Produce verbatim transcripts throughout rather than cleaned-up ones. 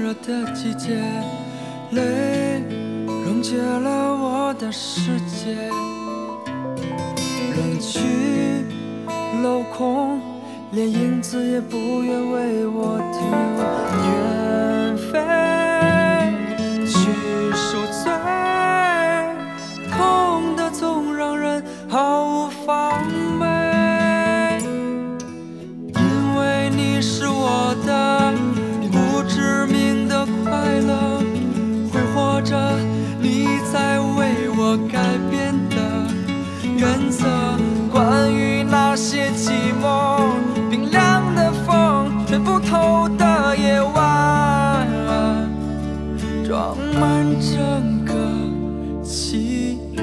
热的季节，泪溶解了我的世界，人去楼空，连影子也不愿为我停留，远飞去赎罪，痛的总让人毫无防备，因为你是我的不知名的快乐，挥霍着你在为我改变的原则，关于那些寂寞冰凉的风吹不透的夜晚，装满整个七月。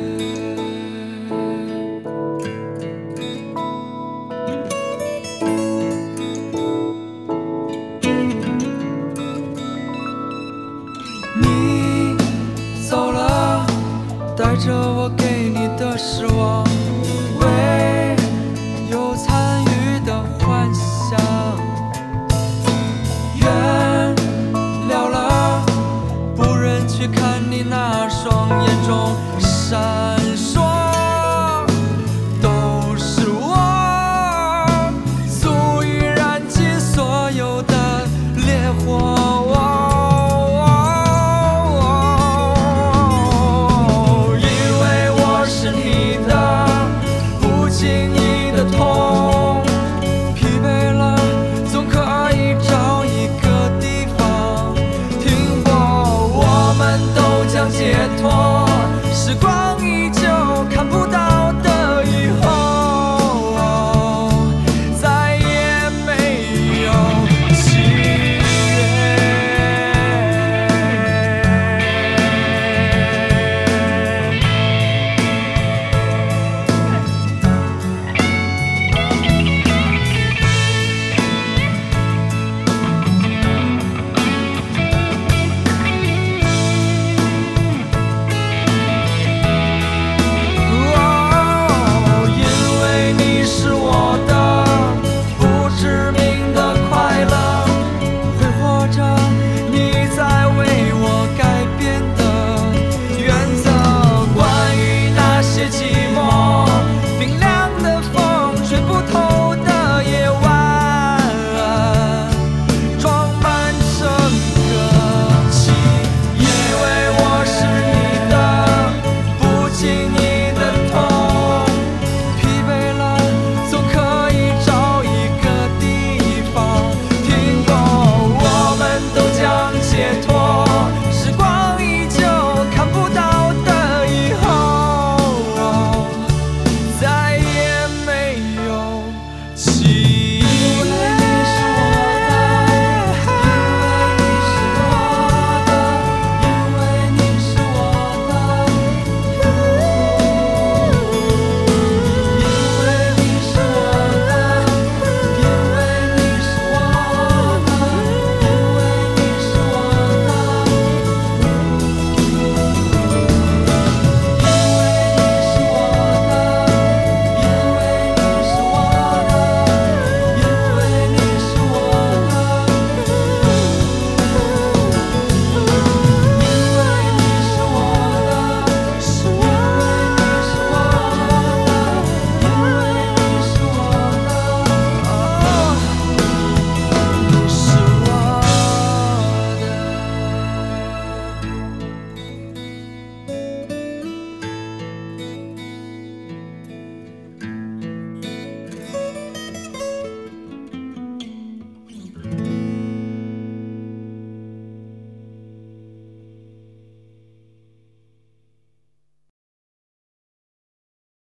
你走了，带着我给你的失望，为有参与的幻想，原谅了不忍去看你那双眼中闪